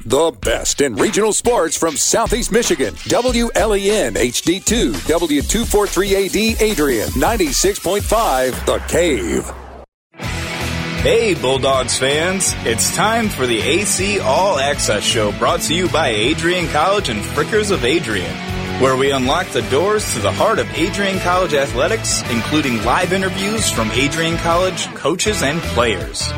The best in regional sports from Southeast Michigan. WLEN HD2, W243AD Adrian, 96.5 The Cave. Hey, Bulldogs fans. It's time for the AC All Access Show, brought to you by Adrian College and Frickers of Adrian, where we unlock the doors to the heart of Adrian College athletics, including live interviews from Adrian College coaches and players.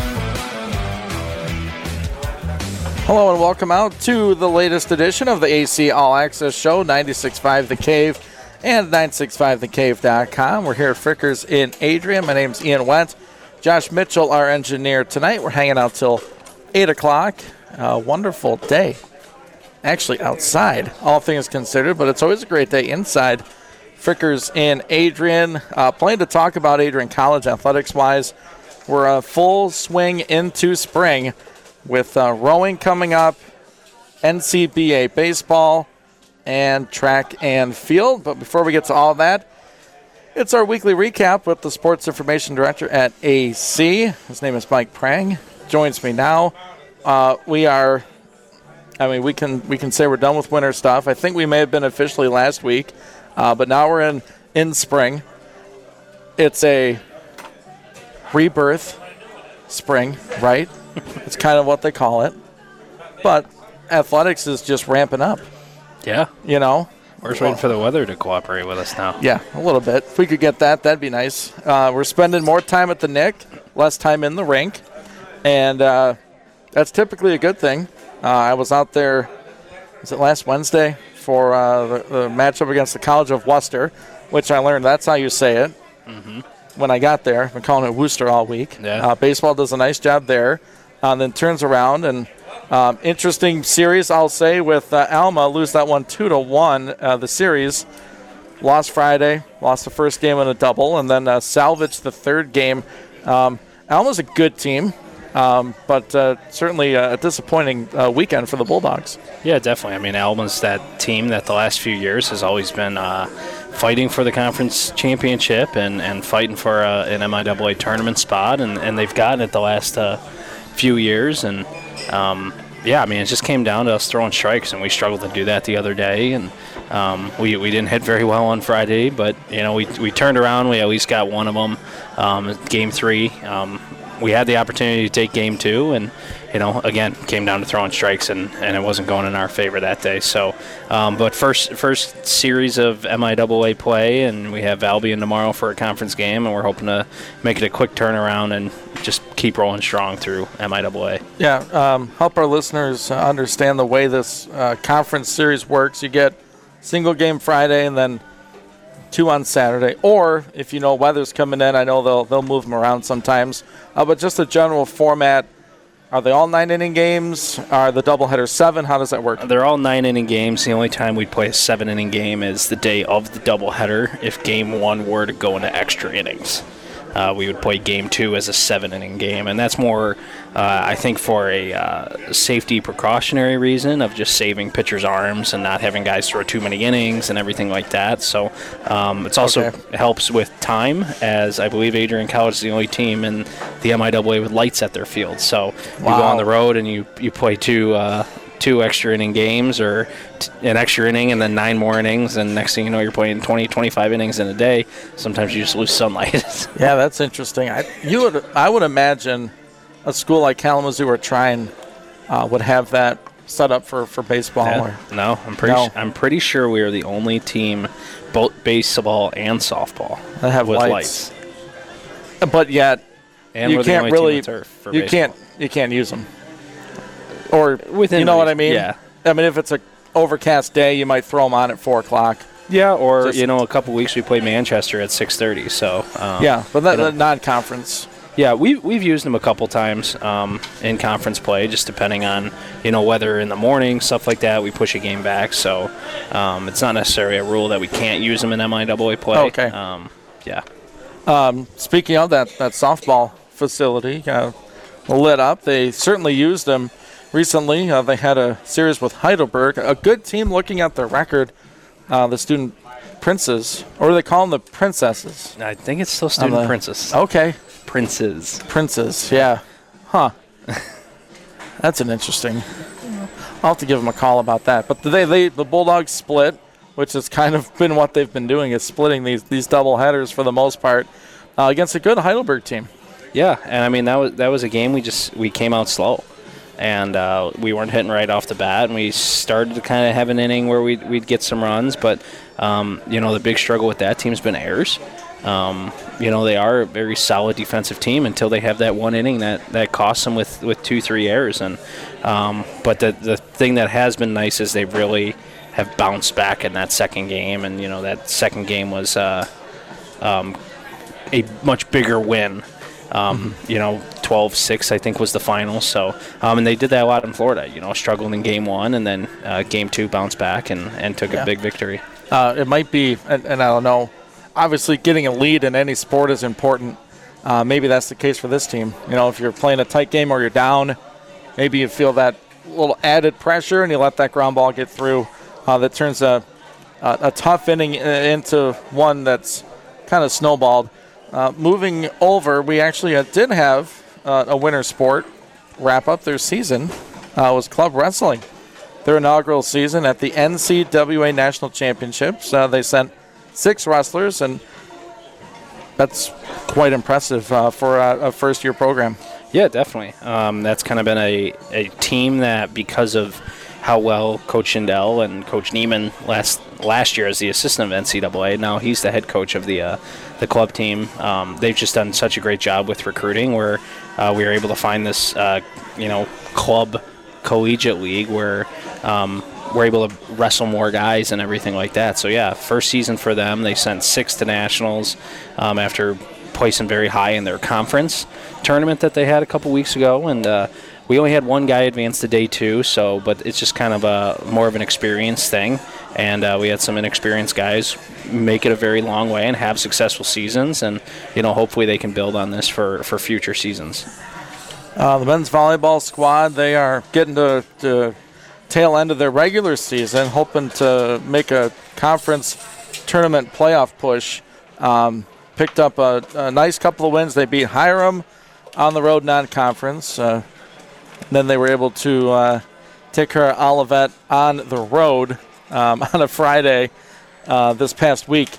Hello and welcome out to the latest edition of the AC All Access Show, 96.5 The Cave and 965thecave.com. We're here at Frickers in Adrian. My name's Ian Went. Josh Mitchell, our engineer tonight. We're hanging out till 8 o'clock. Wonderful day. Actually outside, all things considered, but it's always a great day inside. Frickers in Adrian. Plenty to talk about Adrian College athletics-wise. We're full swing into spring with rowing coming up, NCBA baseball, and track and field. But before we get to all that, it's our weekly recap with the Sports Information Director at AC. His name is Mike Prang. Joins me now. We can say we're done with winter stuff. I think we may have been officially last week, but now we're in spring. It's a rebirth spring, right? It's kind of what they call it. But athletics is just ramping up. Yeah. You know? We're just waiting for the weather to cooperate with us now. Yeah, a little bit. If we could get that, that'd be nice. We're spending more time at the Nick, less time in the rink. And that's typically a good thing. I was out there, was it last Wednesday, for the matchup against the College of Worcester, which I learned that's how you say it when I got there. I've been calling it Worcester all week. Yeah. Baseball does a nice job there. Then turns around and interesting series, I'll say, with Alma lose that one 2-1. The series lost Friday, lost the first game in a double, and then salvaged the third game. Alma's a good team, but certainly a disappointing weekend for the Bulldogs. Yeah, definitely. I mean, Alma's that team that the last few years has always been fighting for the conference championship and fighting for an MIAA tournament spot, and they've gotten it the last few years. And yeah, I mean, it just came down to us throwing strikes, and we struggled to do that the other day. And we didn't hit very well on Friday, but we turned around. We at least got one of them. Game 3, we had the opportunity to take game 2, and again, came down to throwing strikes, and it wasn't going in our favor that day. So, but first series of MIAA play, and we have Albion tomorrow for a conference game, and we're hoping to make it a quick turnaround and just keep rolling strong through MIAA. Yeah, help our listeners understand the way this conference series works. You get single game Friday and then 2 on Saturday, or if weather's coming in, I know they'll move them around sometimes. But just a general format. Are they all 9-inning games? Are the doubleheader 7? How does that work? They're all 9-inning games. The only time we'd play a 7-inning game is the day of the doubleheader. If game 1 were to go into extra innings, we would play game 2 as a 7-inning game, and that's more, I think, for a safety precautionary reason of just saving pitchers' arms and not having guys throw too many innings and everything like that. So it's also helps with time, as I believe Adrian College is the only team in the MIAA with lights at their field. So you go on the road and you play two extra inning games, or an extra inning and then 9 more innings, and next thing you know, you're playing 20, 25 innings in a day. Sometimes you just lose sunlight. Yeah, that's interesting. I would imagine a school like Kalamazoo or Trine would have that set up for baseball. Yeah. No, I'm pretty sure we are the only team, both baseball and softball, that have with lights. But yet, and you can't really turf for you baseball. can't use them. Or within what I mean? Yeah. I mean, if it's a overcast day, you might throw them on at 4 o'clock. Yeah, or a couple weeks we play Manchester at 6:30. So yeah, but that non-conference. Yeah, we've used them a couple times in conference play, just depending on weather in the morning, stuff like that. We push a game back, so it's not necessarily a rule that we can't use them in MIAA play. Okay. Yeah. Speaking of that softball facility lit up, they certainly used them recently. They had a series with Heidelberg, a good team. Looking at their record, the Student Princes, or do they call them the Princesses? I think it's still Student Princes. Okay. Princes, yeah. Huh. That's an interesting I'll have to give them a call about that. But the Bulldogs split, which has kind of been what they've been doing, is splitting these double headers for the most part against a good Heidelberg team. Yeah, and I mean that was a game we came out slow, and we weren't hitting right off the bat, and we started to kind of have an inning where we'd get some runs, but the big struggle with that team's been errors. They are a very solid defensive team until they have that one inning that costs them with 2-3 errors, and but the thing that has been nice is they really have bounced back in that second game, and that second game was a much bigger win. 12-6 I think was the final. So, and they did that a lot in Florida. Struggled in game one, and then game two bounced back and took a big victory. It might be, and I don't know. Obviously, getting a lead in any sport is important. Maybe that's the case for this team. If you're playing a tight game or you're down, maybe you feel that little added pressure, and you let that ground ball get through. That turns a tough inning into one that's kind of snowballed. Moving over, we actually did have a winter sport wrap up their season. Was club wrestling. Their inaugural season at the NCWA National Championships. They sent 6 wrestlers, and that's quite impressive for a first-year program. Yeah, definitely. That's kind of been a team that, because of how well Coach Schindel and Coach Neiman last year as the assistant of NCAA. Now he's the head coach of the club team. They've just done such a great job with recruiting, where we were able to find this club collegiate league where we're able to wrestle more guys and everything like that. So yeah, first season for them. They sent 6 to nationals after placing very high in their conference tournament that they had a couple weeks ago, and we only had one guy advance to day 2, but it's just kind of more of an experience thing. And we had some inexperienced guys make it a very long way and have successful seasons. And, hopefully they can build on this for future seasons. The men's volleyball squad, they are getting to the tail end of their regular season, hoping to make a conference tournament playoff push. Picked up a nice couple of wins. They beat Hiram on the road non-conference. Then they were able to take care of Olivet on the road on a Friday this past week.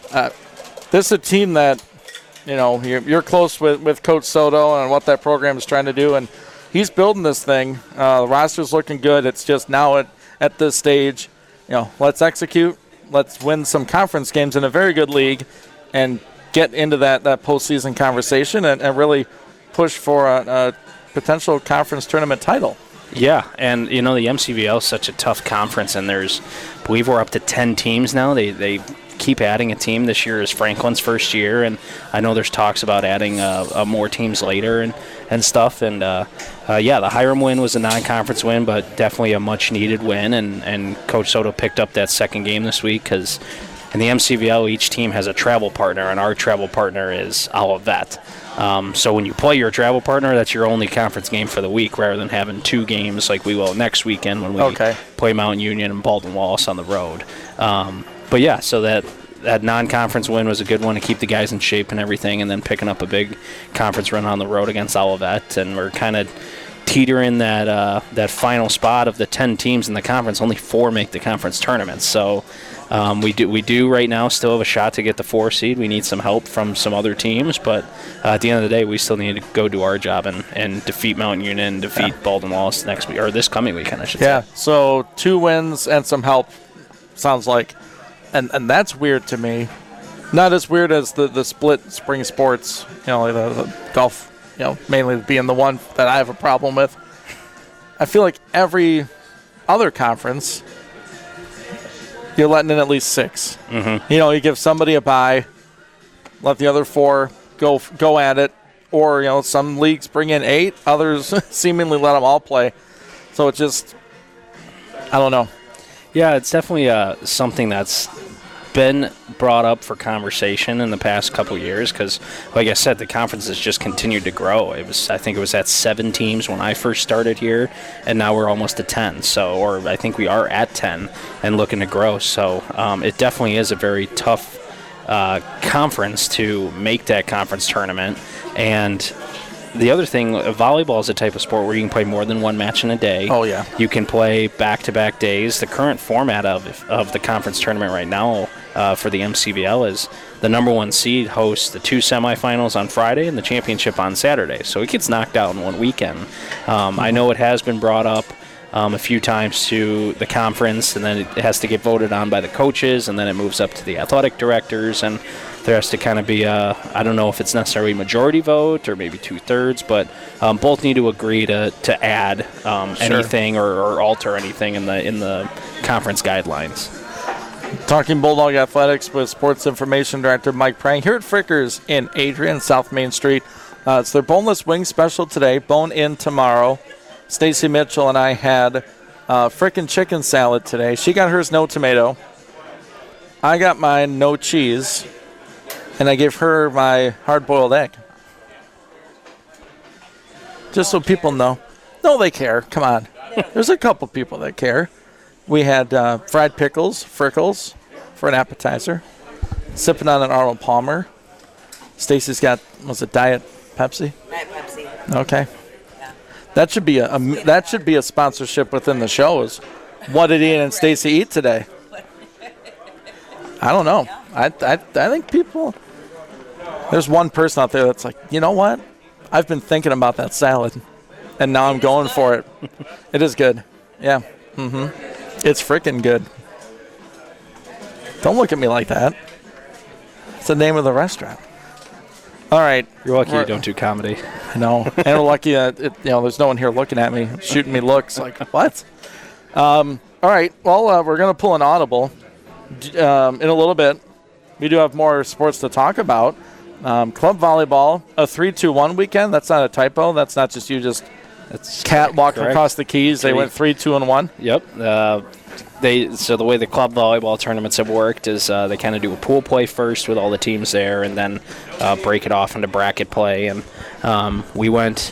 This is a team that, you're close with Coach Soto and what that program is trying to do, and he's building this thing. The roster's looking good. It's just now at this stage, let's execute. Let's win some conference games in a very good league and get into that postseason conversation and really push for a potential conference tournament title. Yeah, and the MCVL is such a tough conference, and I believe we're up to 10 teams now. They keep adding a team. This year is Franklin's first year, and I know there's talks about adding more teams later and stuff. And the Hiram win was a non-conference win, but definitely a much-needed win. And Coach Soto picked up that second game this week because in the MCVL, each team has a travel partner, and our travel partner is Olivet. So when you play your travel partner, that's your only conference game for the week, rather than having 2 games like we will next weekend when we play Mountain Union and Baldwin Wallace on the road. But yeah, so that non-conference win was a good one to keep the guys in shape and everything, and then picking up a big conference run on the road against Olivet, and we're kind of teetering that final spot of the 10 teams in the conference. Only 4 make the conference tournament, so we do right now still have a shot to get the 4 seed. We need some help from some other teams, but at the end of the day, we still need to go do our job and defeat Mountain Union and defeat Baldwin Wallace next week, or this coming weekend, I should say. Yeah, so 2 wins and some help, sounds like. And that's weird to me. Not as weird as the split spring sports, the golf, mainly being the one that I have a problem with. I feel like every other conference, you're letting in at least 6. Mm-hmm. You give somebody a bye, let the other 4 go at it, or some leagues bring in 8, others seemingly let them all play. So it's just, I don't know. Yeah, it's definitely something that's been brought up for conversation in the past couple years because, like I said, the conference has just continued to grow. I think it was at 7 teams when I first started here, and now we're almost at 10. Or I think we are at 10 and looking to grow. So it definitely is a very tough conference to make that conference tournament. And the other thing, volleyball is a type of sport where you can play more than one match in a day. Oh, yeah. You can play back-to-back days. The current format of the conference tournament right now for the MCVL is the number one seed hosts the 2 semifinals on Friday and the championship on Saturday. So it gets knocked out in one weekend. I know it has been brought up a few times to the conference, and then it has to get voted on by the coaches, and then it moves up to the athletic directors, and there has to kind of be I don't know if it's necessarily a majority vote or maybe 2/3, but both need to agree to add anything or alter anything in the conference guidelines. Talking Bulldog Athletics with Sports Information Director Mike Prang here at Frickers in Adrian, South Main Street. It's their boneless wing special today, bone in tomorrow. Stacy Mitchell and I had frickin' chicken salad today. She got hers no tomato. I got mine no cheese. And I gave her my hard-boiled egg. Just so people know. No, they care. Come on. There's a couple people that care. We had fried pickles, Frickles, for an appetizer. Sipping on an Arnold Palmer. Stacy's got, was it Diet Pepsi? Diet Pepsi. Okay. Yeah. That should be a sponsorship within the show. Is what did Ian and Stacy eat today? I don't know. I think people. There's one person out there that's like, you know what? I've been thinking about that salad, and now I'm going for it. It is good. Yeah. It's freaking good. Don't look at me like that. It's the name of the restaurant. All right. You're lucky you don't do comedy. I know. And we're lucky that there's no one here looking at me, shooting me looks like, what? All right. Well, we're going to pull an audible in a little bit. We do have more sports to talk about. Club volleyball, a 3-2-1 weekend. That's not a typo. That's not just you just catwalking across the keys. They went 3-2-1. Yep. So the way the club volleyball tournaments have worked is they kind of do a pool play first with all the teams there, and then break it off into bracket play. And we went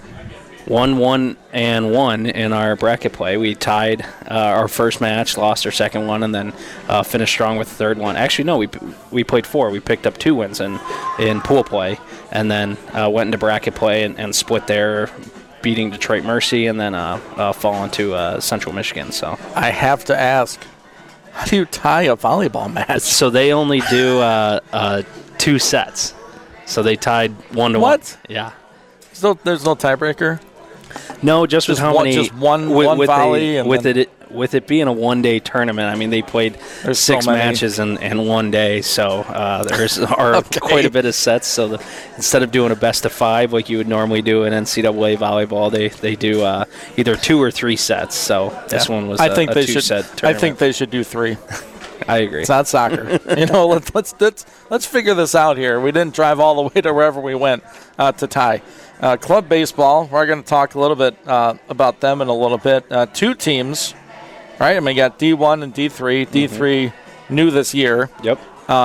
1-1-1 in our bracket play. We tied our first match, lost our second one, and then finished strong with the third one. Actually, no, we played 4. We picked up 2 wins in pool play, and then went into bracket play and split there, beating Detroit Mercy, and then falling to Central Michigan. So I have to ask, how do you tie a volleyball match? So they only do 2 sets. So they tied 1-1. What? Yeah. So there's no tiebreaker? No, just with how many. Just one volley. With it being a one-day tournament, I mean, they played 6 matches in one day, so there's quite a bit of sets. So instead of doing a best-of-5 like you would normally do in NCAA volleyball, they do either 2 or 3 sets. So this one was a 2-set tournament. I think they should do 3. I agree. It's not soccer. Let's figure this out here. We didn't drive all the way to wherever we went to tie. Club baseball, we're going to talk a little bit about them in a little bit. 2 teams, right? I mean, you got D1 and D3. D3 new this year. Yep.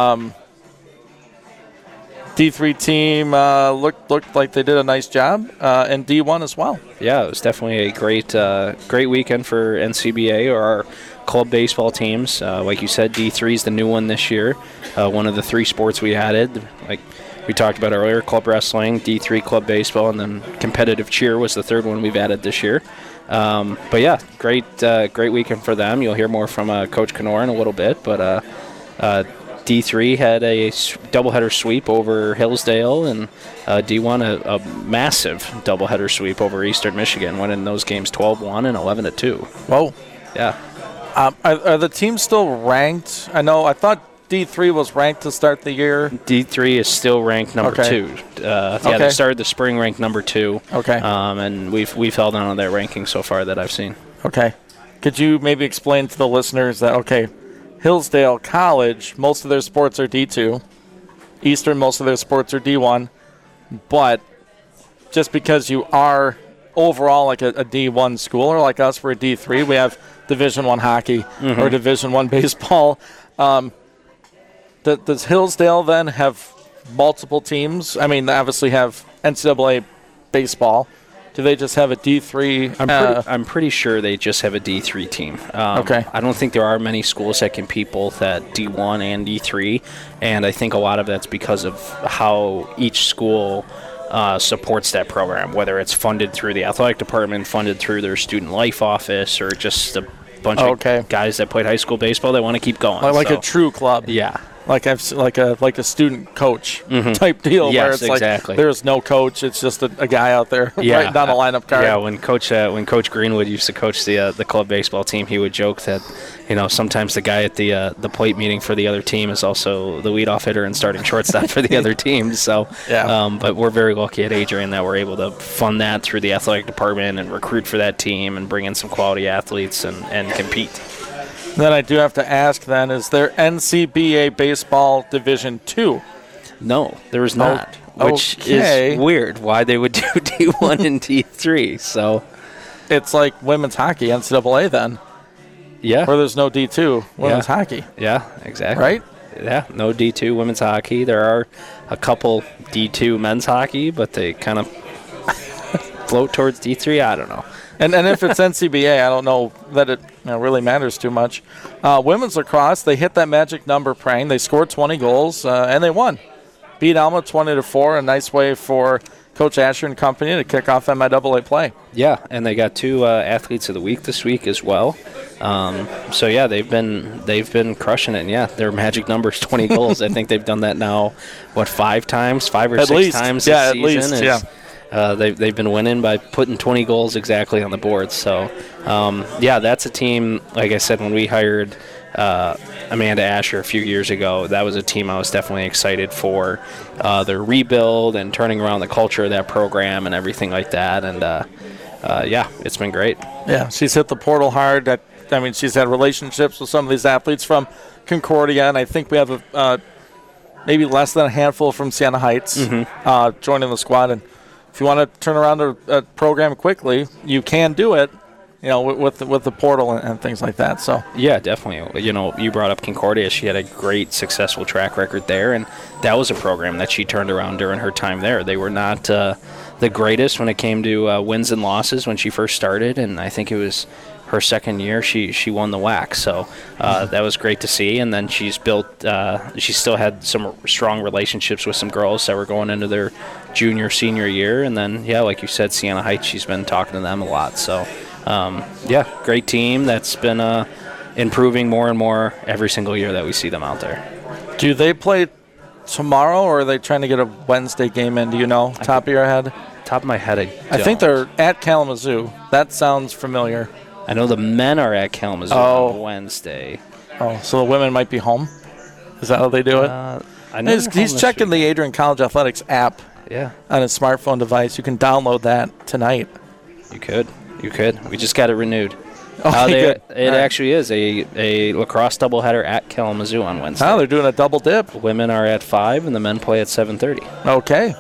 D3 team looked like they did a nice job, and D1 as well. Yeah, it was definitely a great weekend for NCBA or our club baseball teams. Like you said, D3 is the new one this year. One of the 3 sports we added, like we talked about earlier, club wrestling, D3 club baseball, and then competitive cheer was the 3rd one we've added this year. But yeah, great weekend for them. You'll hear more from Coach Knorr in a little bit, but D3 had a doubleheader sweep over Hillsdale, and D1 a massive doubleheader sweep over Eastern Michigan, winning those games 12-1 and 11-2. Whoa. Yeah. Are the teams still ranked? I thought D3 was ranked to start the year. D3 is still ranked number 2. They started the spring ranked number 2. Okay. And we've held on their ranking so far that I've seen. Okay. Could you maybe explain to the listeners that, Hillsdale College, most of their sports are D2. Eastern, most of their sports are D1. But just because you are overall like a D1 school, or like us, we're a D3, we have Division I hockey or Division I baseball. Does Hillsdale then have multiple teams? I mean, they obviously have NCAA baseball. Do they just have a D3? I'm pretty sure they just have a D3 team. Okay. I don't think there are many schools that compete both at D1 and D3, and I think a lot of that's because of how each school supports that program, whether it's funded through the athletic department, funded through their student life office, or just a bunch of guys that played high school baseball that want to keep going. Like a true club. Yeah. Like a student coach type deal, Yes, where it's exactly. like there's no coach, it's just a guy out there writing down a lineup card. Yeah, when Coach Greenwood used to coach the club baseball team, he would joke that sometimes the guy at the plate meeting for the other team is also the leadoff hitter and starting shortstop for the other team. So, but we're very lucky at Adrian that we're able to fund that through the athletic department and recruit for that team and bring in some quality athletes and compete. Then I do have to ask then, is there NCBA Baseball Division II? No, there is not, which is weird why they would do D1 and D3. So it's like women's hockey, NCAA then. Yeah. Or there's no D2 women's hockey. Yeah, exactly. Right? Yeah, no D2 women's hockey. There are a couple D2 men's hockey, but they kind of float towards D3. I don't know. And if it's NCBA, I don't know that it really matters too much. Women's lacrosse, they hit that magic number praying. They scored 20 goals, and they won. Beat Alma 20-4, a nice way for Coach Asher and company to kick off MIAA play. Yeah, and they got 2 athletes of the week this week as well. So yeah, they've been crushing it. And yeah, their magic number is 20 goals. I think they've done that now, 5 times, 5 or 6 times this season. At least. They've been winning by putting 20 goals exactly on the board. So, that's a team, like I said, when we hired Amanda Asher a few years ago, that was a team I was definitely excited for their rebuild and turning around the culture of that program and everything like that. And, it's been great. Yeah, she's hit the portal hard. She's had relationships with some of these athletes from Concordia, and I think we have maybe less than a handful from Siena Heights joining the squad. And if you want to turn around a program quickly, you can do it, with the portal and things like that. So yeah, definitely. You brought up Concordia. She had a great, successful track record there, and that was a program that she turned around during her time there. They were not the greatest when it came to wins and losses when she first started, and I think it was her second year she won the WAC. So that was great to see. And then she's built she still had some strong relationships with some girls that were going into their junior, senior year. And then, like you said, Siena Heights, she's been talking to them a lot. So, great team that's been improving more and more every single year that we see them out there. Do they play tomorrow, or are they trying to get a Wednesday game in? Do you know, top of your head? Top of my head, I think they're at Kalamazoo. That sounds familiar. I know the men are at Kalamazoo on Wednesday. Oh, so the women might be home? Is that how they do it? I know he's checking the Adrian College Athletics app on his smartphone device. You can download that tonight. You could. We just got it renewed. Good. It actually is a lacrosse doubleheader at Kalamazoo on Wednesday. Oh, they're doing a double dip. Women are at 5 and the men play at 7:30. Okay.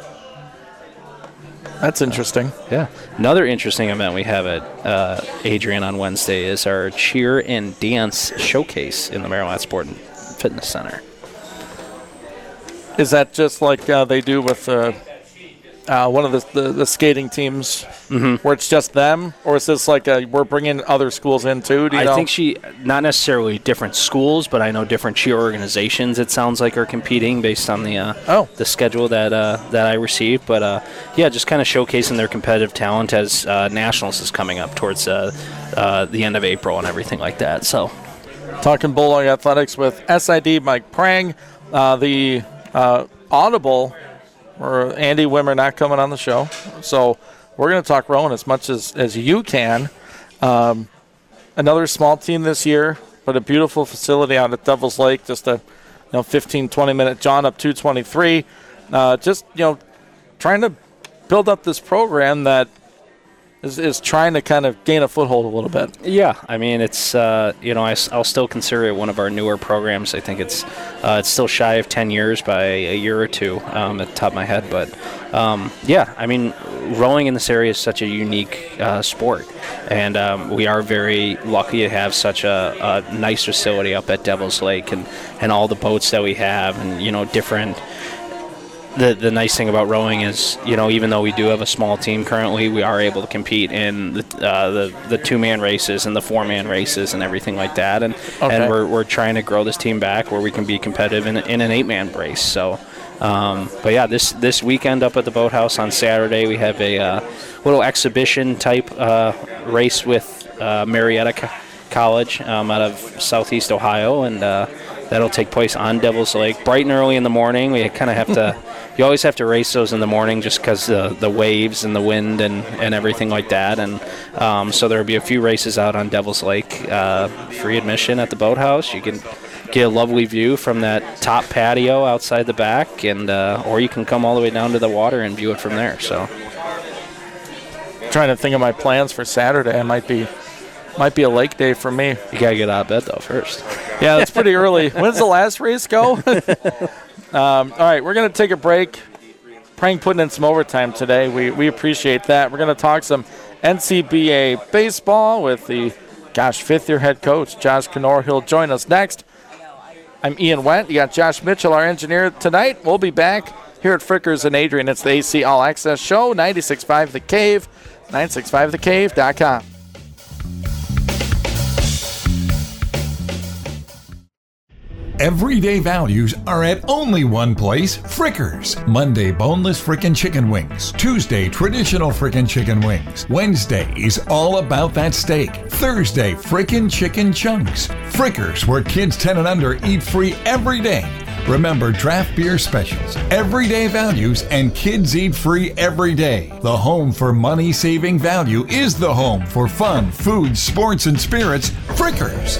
That's interesting. Another interesting event we have at Adrian on Wednesday is our cheer and dance showcase in the Maryland Sport and Fitness Center. Is that just like they do with one of the skating teams, where it's just them, or is this like we're bringing other schools in too? Do you know? I think not necessarily different schools, but I know different cheer organizations. It sounds like are competing based on the schedule that I received. But just kind of showcasing their competitive talent as nationals is coming up towards the end of April and everything like that. So, talking Bulldog Athletics with SID Mike Prang, the Audible. Or Andy Wimmer not coming on the show. So we're going to talk Rowan as much as you can. Another small team this year, but a beautiful facility out at Devil's Lake. Just a 15, 20-minute jaunt up 223. Trying to build up this program that is trying to kind of gain a foothold a little bit. Yeah, I mean, it's, I'll still consider it one of our newer programs. I think it's still shy of 10 years by a year or two at the top of my head. But, I mean, rowing in this area is such a unique sport. And we are very lucky to have such a nice facility up at Devil's Lake and all the boats that we have and, different... The nice thing about rowing is, even though we do have a small team currently, we are able to compete in the two-man races and the four-man races and everything like that. And we're trying to grow this team back where we can be competitive in an eight-man race. So But yeah, this weekend up at the Boathouse on Saturday, we have a little exhibition type race with Marietta College out of Southeast Ohio, and that'll take place on Devil's Lake bright and early in the morning. We kind of have to. You always have to race those in the morning just because the waves and the wind and everything like that. And so there will be a few races out on Devil's Lake. Free admission at the Boathouse. You can get a lovely view from that top patio outside the back, and or you can come all the way down to the water and view it from there. So, trying to think of my plans for Saturday. It might be a lake day for me. You gotta get out of bed though first. Yeah, that's pretty early. When's the last race go? All right, we're going to take a break. Prang putting in some overtime today. We appreciate that. We're going to talk some NCBA baseball with the, fifth-year head coach, Josh Knorr. He'll join us next. I'm Ian Wendt. You got Josh Mitchell, our engineer, tonight. We'll be back here at Frickers and Adrian. It's the AC All Access Show, 96.5 The Cave, 965thecave.com. Everyday values are at only one place, Frickers. Monday, boneless frickin' chicken wings. Tuesday, traditional frickin' chicken wings. Wednesday is all about that steak. Thursday, frickin' chicken chunks. Frickers, where kids 10 and under eat free every day. Remember draft beer specials, everyday values, and kids eat free every day. The home for money-saving value is the home for fun, food, sports, and spirits, Frickers.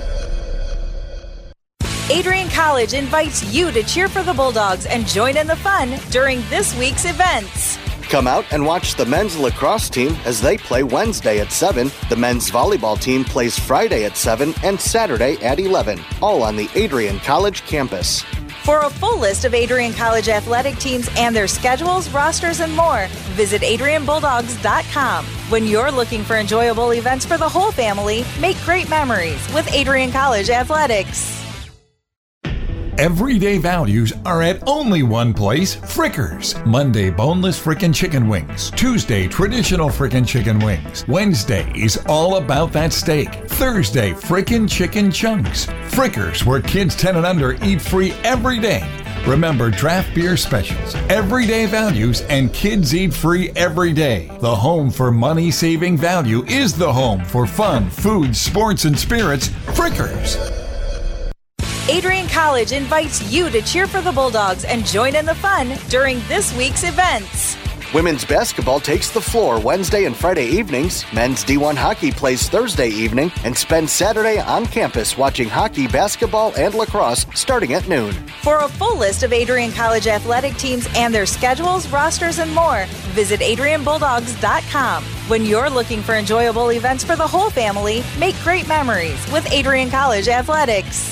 Adrian College invites you to cheer for the Bulldogs and join in the fun during this week's events. Come out and watch the men's lacrosse team as they play Wednesday at 7. The men's volleyball team plays Friday at 7 and Saturday at 11, all on the Adrian College campus. For a full list of Adrian College athletic teams and their schedules, rosters, and more, visit AdrianBulldogs.com. When you're looking for enjoyable events for the whole family, make great memories with Adrian College Athletics. Everyday values are at only one place, Frickers. Monday, boneless frickin' chicken wings. Tuesday, traditional frickin' chicken wings. Wednesday is all about that steak. Thursday, frickin' chicken chunks. Frickers, where kids 10 and under eat free every day. Remember draft beer specials, everyday values, and kids eat free every day. The home for money-saving value is the home for fun, food, sports, and spirits, Frickers. Adrian College invites you to cheer for the Bulldogs and join in the fun during this week's events. Women's basketball takes the floor Wednesday and Friday evenings. Men's D1 hockey plays Thursday evening and spends Saturday on campus watching hockey, basketball, and lacrosse starting at noon. For a full list of Adrian College athletic teams and their schedules, rosters, and more, visit AdrianBulldogs.com. When you're looking for enjoyable events for the whole family, make great memories with Adrian College Athletics.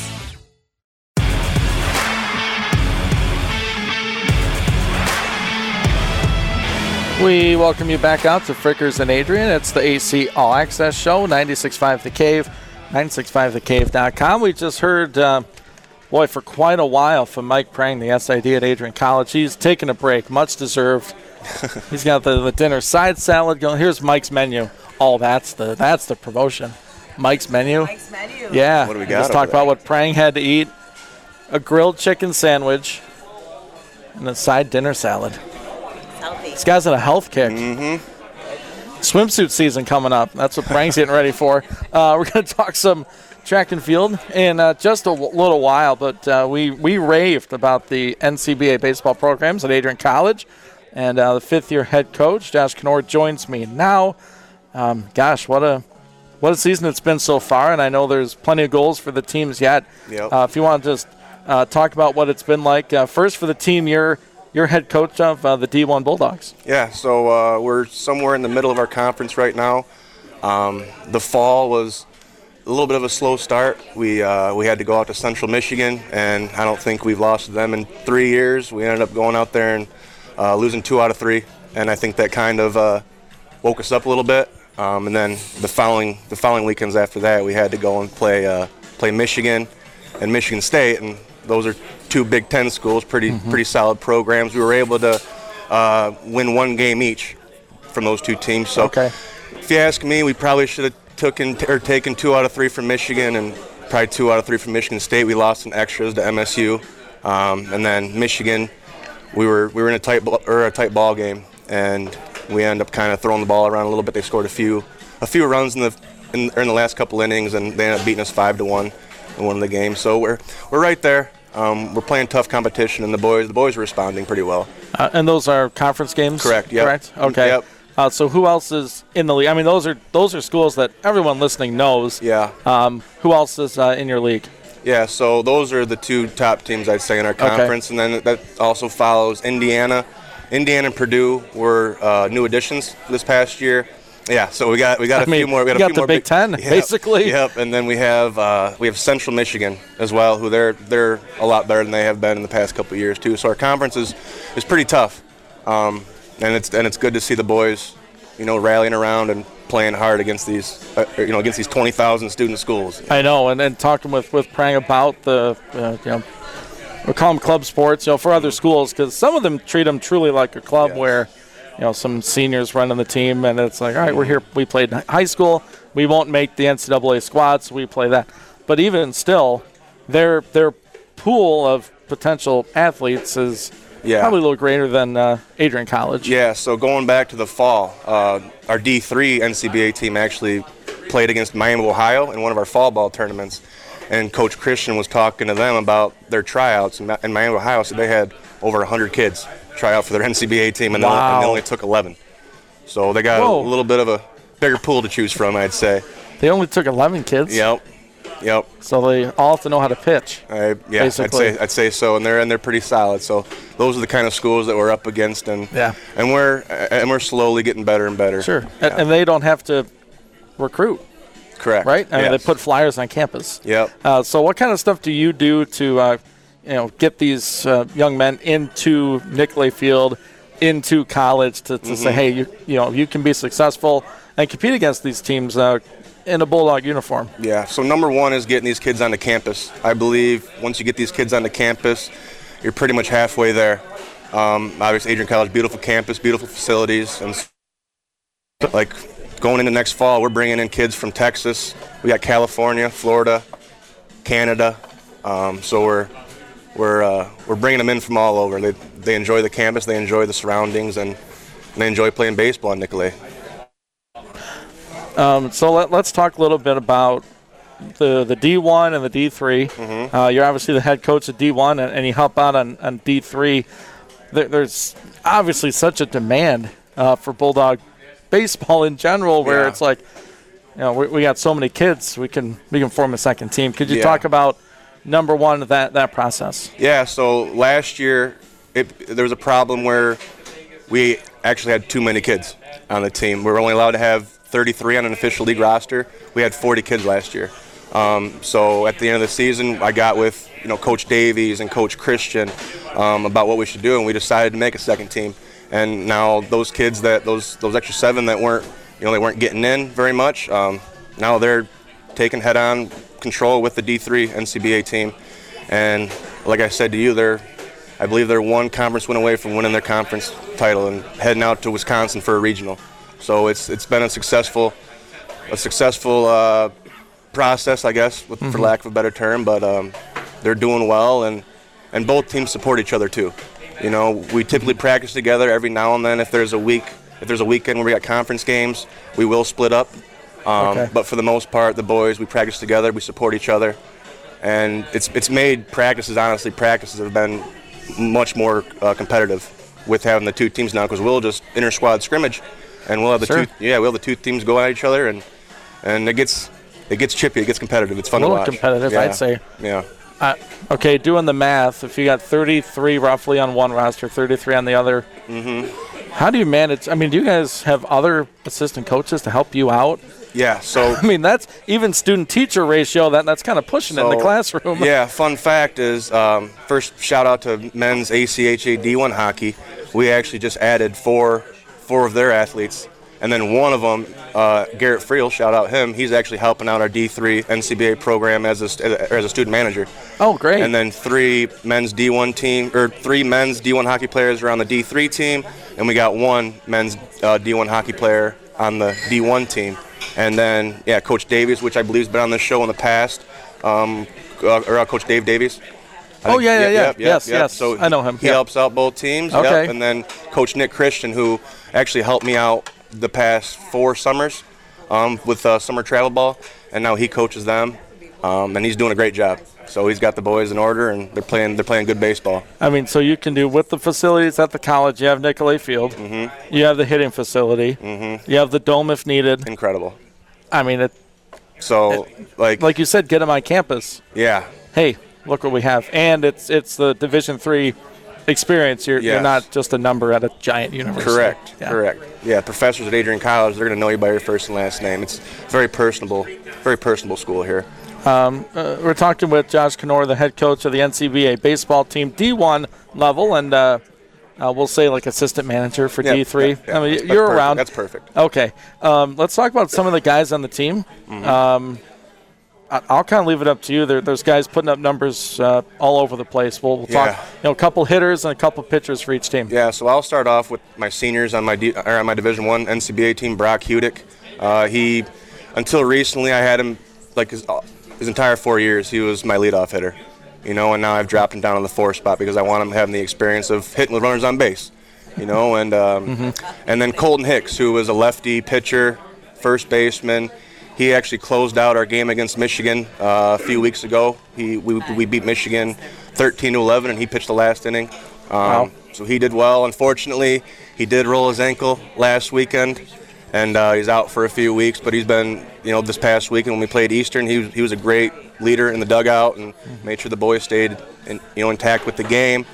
We welcome you back out to Frickers and Adrian. It's the AC All Access Show, 96.5 The Cave, 965thecave.com. We just heard, for quite a while from Mike Prang, the SID at Adrian College. He's taking a break, much deserved. He's got the dinner side salad going. Here's Mike's menu. Oh, that's the promotion. Mike's menu. Mike's menu. Yeah. What do we got? Let's talk about what Prang had to eat. A grilled chicken sandwich and a side dinner salad. This guy's on a health kick. Mm-hmm. Swimsuit season coming up. That's what Prang's getting ready for. We're going to talk some track and field in just a little while, but we raved about the NCBA baseball programs at Adrian College, and the fifth-year head coach, Josh Knorr, joins me now. What a season it's been so far, and I know there's plenty of goals for the teams yet. Yep. If you want to just talk about what it's been like, first for the team you're head coach of the D1 Bulldogs. Yeah, so we're somewhere in the middle of our conference right now. The fall was a little bit of a slow start. We had to go out to Central Michigan, and I don't think we've lost to them in 3 years. We ended up going out there and losing 2 out of 3, and I think that kind of woke us up a little bit. And then the following weekends after that, we had to go and play Michigan and Michigan State, and those are 2 Big Ten schools, pretty solid programs. We were able to win 1 game each from those 2 teams. So okay. If you ask me, we probably should have taken 2 out of 3 from Michigan and probably 2 out of 3 from Michigan State. We lost in extras to MSU. And then Michigan we were in a tight ball game, and we ended up kind of throwing the ball around a little bit. They scored a few runs in the last couple innings, and they ended up beating us 5-1 in one of the games. So we're right there. We're playing tough competition, and the boys are responding pretty well. And those are conference games? Correct. Yep. Correct. Okay. Yep. So who else is in the league? I mean, those are schools that everyone listening knows. Yeah. Who else is in your league? Yeah. So those are the two top teams I'd say in our conference, and then that also follows Indiana. Indiana and Purdue were new additions this past year. Yeah, so we got a few more. We got the Big Ten, basically. Yep, and then we have Central Michigan as well, who they're a lot better than they have been in the past couple of years too. So our conference is pretty tough, and it's good to see the boys, rallying around and playing hard against these 20,000 student schools. I know, and then talking with Prang about the we call them club sports, for other schools, because some of them treat them truly like a club where. Some seniors running the team, and it's like, all right, we're here. We played high school. We won't make the NCAA squad, so we play that. But even still, their pool of potential athletes is probably a little greater than Adrian College. Yeah, so going back to the fall, our D3 NCBA team actually played against Miami, Ohio in one of our fall ball tournaments, and Coach Christian was talking to them about their tryouts in Miami, Ohio, so they had over 100 kids try out for their NCBA team, and they only took 11. So they got a little bit of a bigger pool to choose from, I'd say. They only took 11 kids? Yep. So they all have to know how to pitch. Basically. I'd say so, and they're pretty solid. So those are the kind of schools that we're up against, and we're slowly getting better and better. Sure, and they don't have to recruit. Correct. Right? I mean, they put flyers on campus. Yep. So what kind of stuff do you do to get these young men into Nicolay Field, into college to say, hey, you can be successful and compete against these teams in a Bulldog uniform? Yeah, so number one is getting these kids onto campus. I believe once you get these kids onto campus, you're pretty much halfway there. Obviously, Adrian College, beautiful campus, beautiful facilities, and like going into next fall, we're bringing in kids from Texas. We got California, Florida, Canada. So we're bringing them in from all over. They enjoy the campus, they enjoy the surroundings, and they enjoy playing baseball in Nicolay. So let's talk a little bit about the D1 and the D3. Mm-hmm. You're obviously the head coach of D1, and you help out on D3. There's obviously such a demand for Bulldog baseball in general, where it's like, we got so many kids, we can form a second team. Could you talk about number one, that process? Yeah, so last year there was a problem where we actually had too many kids on the team. We were only allowed to have 33 on an official league roster. We had 40 kids last year. So at the end of the season, I got with Coach Davies and Coach Christian about what we should do, and we decided to make a second team. And now those kids, those extra 7 that weren't they weren't getting in very much, now they're taking head-on control with the D3 NCBA team. And like I said to you, I believe they're one conference win away from winning their conference title and heading out to Wisconsin for a regional. So it's been a successful process, I guess, for lack of a better term. But they're doing well, and both teams support each other too. We typically practice together every now and then. If there's a weekend where we got conference games, we will split up. But for the most part, the boys, we practice together, we support each other, and it's made practices have been much more competitive with having the two teams now, because we'll just inter-squad scrimmage, and we'll have the two teams go at each other, and it gets chippy, it gets competitive. It's fun to watch. A little competitive, I'd say. Yeah. Okay, doing the math, if you got 33 roughly on one roster, 33 on the other, how do you manage? I mean, do you guys have other assistant coaches to help you out? Yeah, so I mean, that's even student-teacher ratio. That's kind of pushing it in the classroom. Yeah, fun fact is, first shout out to men's ACHA D1 hockey. We actually just added four of their athletes, and then one of them, Garrett Friel, shout out him. He's actually helping out our D3 NCBA program as a student manager. Oh, great! And then three men's D1 hockey players are on the D3 team, and we got one men's D1 hockey player on the D1 team. And then, Coach Davies, which I believe has been on this show in the past, Coach Dave Davies. Yes. So I know him. He helps out both teams. Okay. And then Coach Nick Christian, who actually helped me out the past 4 summers with summer travel ball, and now he coaches them, and he's doing a great job. So he's got the boys in order, and they're playing good baseball. I mean, so you can do with the facilities at the college. You have Nicolay Field. Mm-hmm. You have the hitting facility. Mm-hmm. You have the dome if needed. Incredible. I mean, like you said, get them on campus. Yeah. Hey, look what we have, and it's the Division III experience. You're not just a number at a giant university. Correct. Yeah, professors at Adrian College, they're going to know you by your first and last name. It's very personable school here. We're talking with Josh Knorr, the head coach of the NCBA baseball team, D1 level, and we'll say like assistant manager for D3. Yeah. I mean, That's you're perfect. around. That's perfect. Okay. Let's talk about some of the guys on the team. Mm-hmm. I'll kind of leave it up to you. There's guys putting up numbers all over the place. We'll talk, a couple hitters and a couple pitchers for each team. Yeah, so I'll start off with my seniors on my Division I NCBA team, Brock Hudick. He, until recently, I had him like his entire 4 years. He was my leadoff hitter, and now I've dropped him down on the 4 spot because I want him having the experience of hitting with runners on base, and and then Colton Hicks, who was a lefty pitcher, first baseman. He actually closed out our game against Michigan a few weeks ago. We beat Michigan 13-11, and he pitched the last inning. Wow. So he did well. Unfortunately, he did roll his ankle last weekend, and he's out for a few weeks. But he's been, this past weekend when we played Eastern, he was a great leader in the dugout and made sure the boys stayed, intact with the game.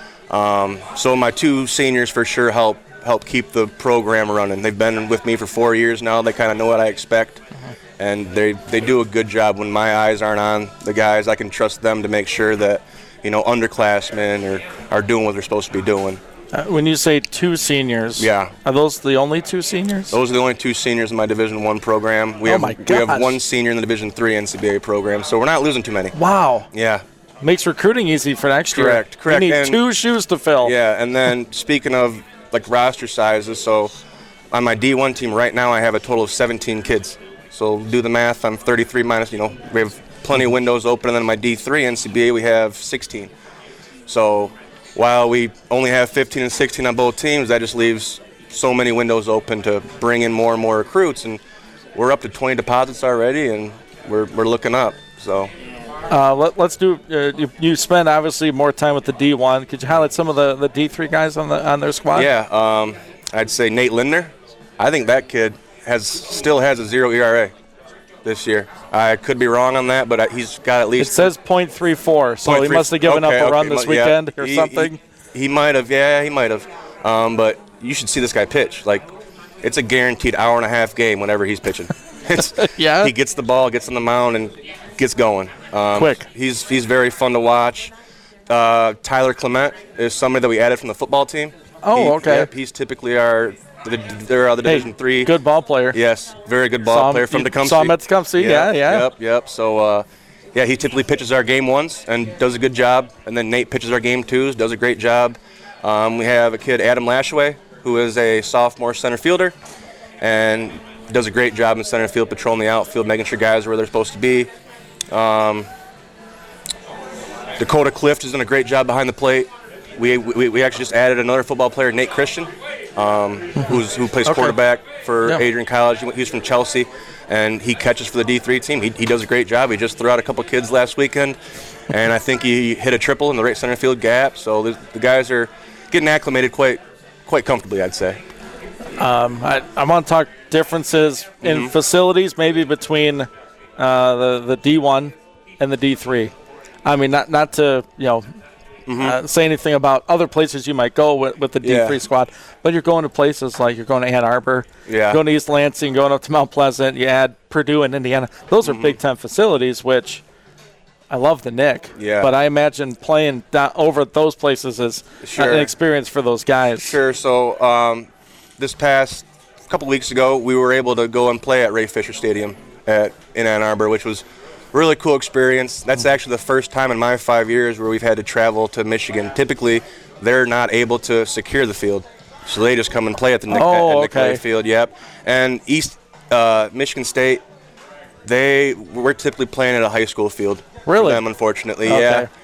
So my 2 seniors for sure help keep the program running. They've been with me for 4 years now. They kind of know what I expect. And they do a good job. When my eyes aren't on the guys, I can trust them to make sure that, underclassmen are doing what they're supposed to be doing. When you say 2 seniors, are those the only 2 seniors? Those are the only 2 seniors in my Division I program. We have 1 senior in the Division III NCBA program, so we're not losing too many. Wow. Yeah. Makes recruiting easy for next year. Correct. You need 2 shoes to fill. Yeah, and then speaking of like roster sizes, so on my D1 team right now I have a total of 17 kids. So do the math. I'm 33 minus, we have plenty of windows open. And then in my D3 NCBA, we have 16. So while we only have 15 and 16 on both teams, that just leaves so many windows open to bring in more and more recruits. And we're up to 20 deposits already, and we're looking up. So let's do. You spend obviously more time with the D1. Could you highlight some of the D3 guys on their squad? Yeah, I'd say Nate Lindner. I think that kid still has a 0 ERA this year. I could be wrong on that, but he's got at least. It says .34, so he must have given up a run this weekend or something. He might have. Yeah, he might have. But you should see this guy pitch. Like, it's a guaranteed hour-and-a-half game whenever he's pitching. He gets the ball, gets on the mound, and gets going. Quick. He's very fun to watch. Tyler Clement is somebody that we added from the football team. Oh, okay. Yep, he's typically the Division III. Good ball player. Yes, very good ball player from Tecumseh. Saw him at Tecumseh, yeah. Yep. So, he typically pitches our game 1s and does a good job. And then Nate pitches our game 2s, does a great job. We have a kid, Adam Lashaway, who is a sophomore center fielder and does a great job in center field, patrolling the outfield, making sure guys are where they're supposed to be. Dakota Clift is doing a great job behind the plate. We actually just added another football player, Nate Christian, who plays quarterback for Adrian College. He's from Chelsea, and he catches for the D3 team. He does a great job. He just threw out a couple kids last weekend, and I think he hit a triple in the right center field gap. So the guys are getting acclimated quite comfortably, I'd say. I want to talk differences in facilities, maybe between the D1 and the D3. I mean, not to say anything about other places you might go with the D3 squad, but you're going to places like you're going to Ann Arbor, going to East Lansing, going up to Mount Pleasant. You add Purdue and Indiana. Those are Big Ten facilities, which I love the Nick. Yeah. But I imagine playing over at those places is an experience for those guys. Sure. So this past couple weeks ago, we were able to go and play at Ray Fisher Stadium in Ann Arbor, which was really cool experience. That's actually the first time in my 5 years where we've had to travel to Michigan. Typically, they're not able to secure the field, so they just come and play at the Nicolay Field. Yep. And East Michigan State, we're typically playing at a high school field. Really? For them, unfortunately, okay.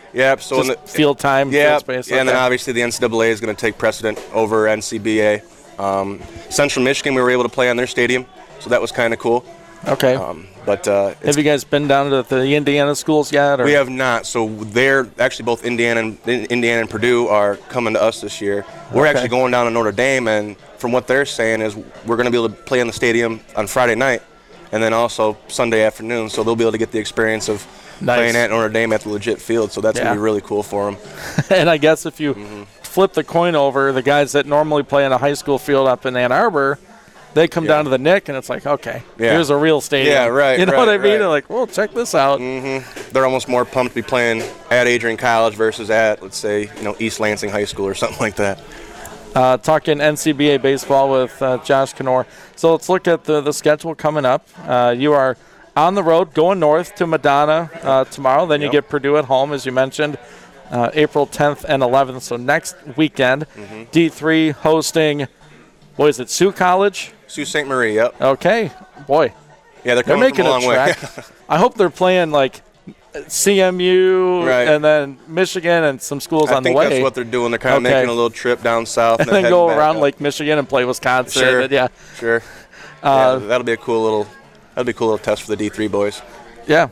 Yep. So just field time, field space. Yeah, and then obviously the NCAA is going to take precedent over NCBA. Central Michigan, we were able to play on their stadium, so that was kind of cool. Okay. But have you guys been down to the Indiana schools yet? Or? We have not. So they're actually both Indiana and Purdue are coming to us this year. We're actually going down to Notre Dame, and from what they're saying is we're going to be able to play in the stadium on Friday night and then also Sunday afternoon. So they'll be able to get the experience of playing at Notre Dame at the legit field. So that's going to be really cool for them. And I guess if you flip the coin over, the guys that normally play in a high school field up in Ann Arbor, they come down to the Nick, and it's like, okay, here's a real stadium. Yeah, right. You know what I mean? They're like, well, check this out. They're almost more pumped to be playing at Adrian College versus at, let's say, East Lansing High School or something like that. Talking NCBA baseball with Josh Knorr. So let's look at the schedule coming up. You are on the road going north to Madonna tomorrow. Then you get Purdue at home, as you mentioned, April 10th and 11th. So next weekend, D3 hosting, what is it, Sioux College? Sault Ste. Marie, yep. Okay. Boy. Yeah, they're coming making from a long way. I hope they're playing like CMU and then Michigan and some schools on the way. I think that's what they're doing. They're kind of making a little trip down south. And then go around Lake Michigan and play Wisconsin. Sure. Sure. That'll be a cool little test for the D3 boys. Yeah.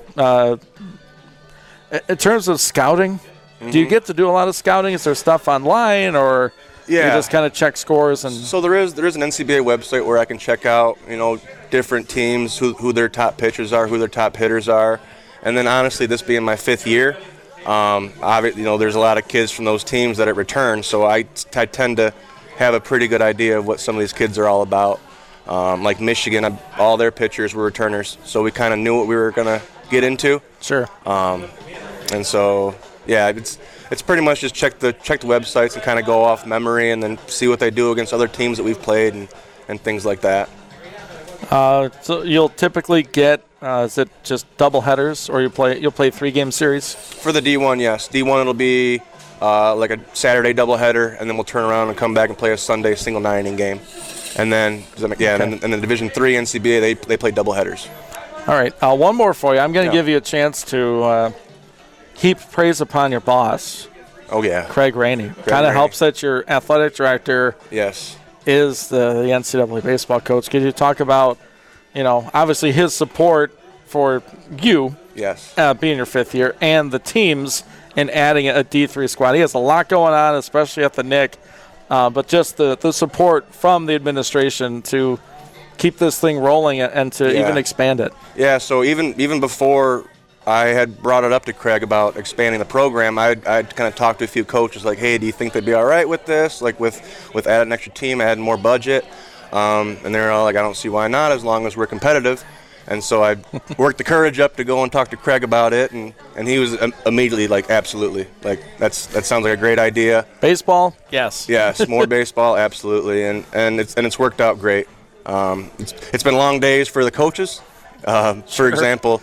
In terms of scouting, do you get to do a lot of scouting? Is there stuff online or you just kind of check scores? And so there is an NCBA website where I can check out, different teams, who their top pitchers are, who their top hitters are. And then honestly, this being my 5th year, obviously, there's a lot of kids from those teams that return. So I tend to have a pretty good idea of what some of these kids are all about. Like Michigan, all their pitchers were returners. So we kind of knew what we were going to get into. Sure. And so, it's pretty much just check the websites and kind of go off memory and then see what they do against other teams that we've played and things like that. So you'll typically get, is it just double headers or you'll play 3-game series? For the D1, yes. D1 it'll be like a Saturday doubleheader, and then we'll turn around and come back and play a Sunday single 9-inning game. And then, and then Division III NCBA, they play doubleheaders. All right. One more for you. I'm going to give you a chance to heap praise upon your boss. Oh, yeah. Craig Rainey. Kind of helps that your athletic director is the NCAA baseball coach. Could you talk about, obviously his support for you being your 5th year and the teams and adding a D3 squad? He has a lot going on, especially at the Nick, but just the support from the administration to keep this thing rolling and to even expand it. Yeah, so even before I had brought it up to Craig about expanding the program, I'd kind of talked to a few coaches like, hey, do you think they'd be all right with this? Like with adding an extra team, adding more budget? And they're all like, I don't see why not, as long as we're competitive. And so I worked the courage up to go and talk to Craig about it, and he was immediately like, absolutely. Like, that sounds like a great idea. Baseball? Yes. Yes, more baseball, absolutely. And it's worked out great. It's been long days for the coaches. For example,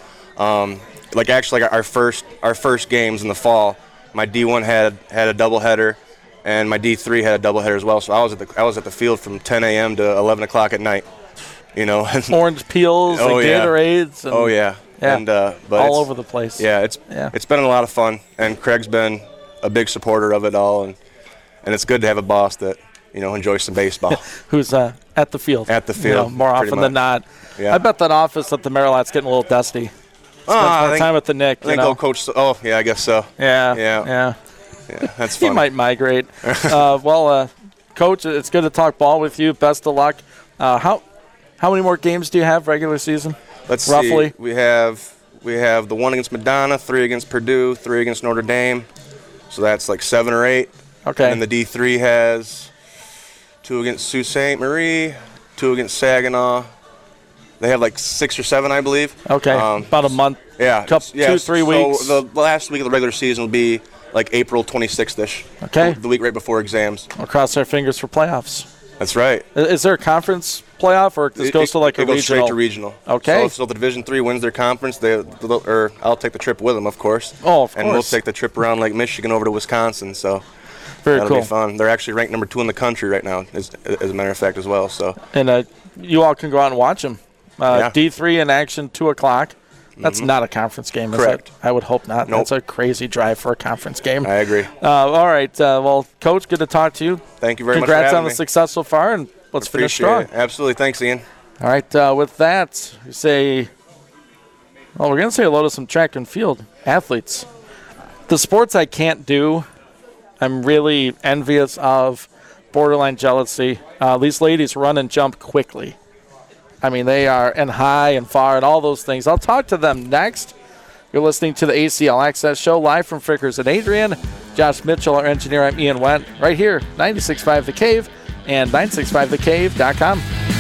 our first games in the fall, my D1 had a doubleheader, and my D3 had a doubleheader as well. So I was at the field from 10 a.m. to 11 o'clock at night. Orange peels, and Gatorades. And, but all over the place. It's been a lot of fun, and Craig's been a big supporter of it all, and it's good to have a boss that enjoys some baseball. Who's at the field. At the field, more often than not. Yeah. I bet that office at the Merillat's getting a little dusty. Spends more time at the Nick. I think old coach. Oh, yeah, I guess so. Yeah, that's funny. He might migrate. Coach, it's good to talk ball with you. Best of luck. How many more games do you have regular season? Let's roughly. See. We have the one against Madonna, 3 against Purdue, 3 against Notre Dame. So that's like 7 or 8. Okay. And the D3 has 2 against Sault Ste. Marie, 2 against Saginaw. They have like 6 or 7, I believe. Okay. About a month. Yeah. 2-3 weeks. So the last week of the regular season will be like April 26th-ish. Okay. The week right before exams. I'll cross our fingers for playoffs. That's right. Is there a conference playoff, or this goes to like a regional? It goes straight to regional. Okay. So the Division III wins their conference, I'll take the trip with them, of course. Oh, of course. And we'll take the trip around Lake Michigan over to Wisconsin. So that'll be fun. They're actually ranked number 2 in the country right now, as a matter of fact, as well. So. And you all can go out and watch them. D3 in action, 2 o'clock. That's not a conference game, is Correct. it? I would hope not. Nope. That's a crazy drive for a conference game. I agree. All right. Well, Coach, good to talk to you. Thank you very much for Congrats having on the me. success so far, and let's finish Appreciate strong. it. Absolutely. Thanks, Ian. All right. With that, we say, well, we're going to say hello to some track and field athletes. The sports I can't do, I'm really envious of, borderline jealousy. These ladies run and jump quickly. I mean, they are and high and far and all those things. I'll talk to them next. You're listening to the ACL Access Show live from Frickers and Adrian. Josh Mitchell, our engineer. I'm Ian Wendt, right here, 96.5 The Cave and 965thecave.com.